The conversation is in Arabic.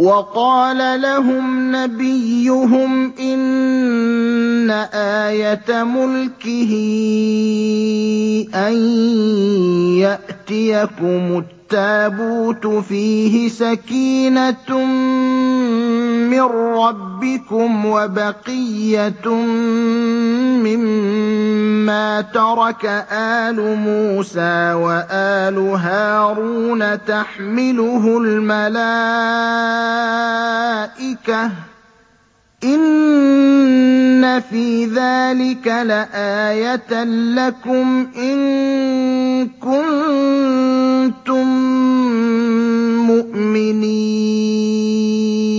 وَقَالَ لَهُمْ نَبِيُّهُمْ إِنَّ آيَةَ مُلْكِهِ أَن يَأْتِيَكُمُ التَّابُوتُ فِيهِ سَكِينَةٌ مِّن رَّبِّكُمْ وَبَقِيَّةٌ مِّمَّا تَرَكَ آلُ مُوسَىٰ وَآلُ هَارُونَ تَحْمِلُهُ الْمَلَائِكَةُ ۚ إِنَّ فِي ذَٰلِكَ لَآيَةً لَّكُمْ إِن كُنتُم مُّؤْمِنِينَ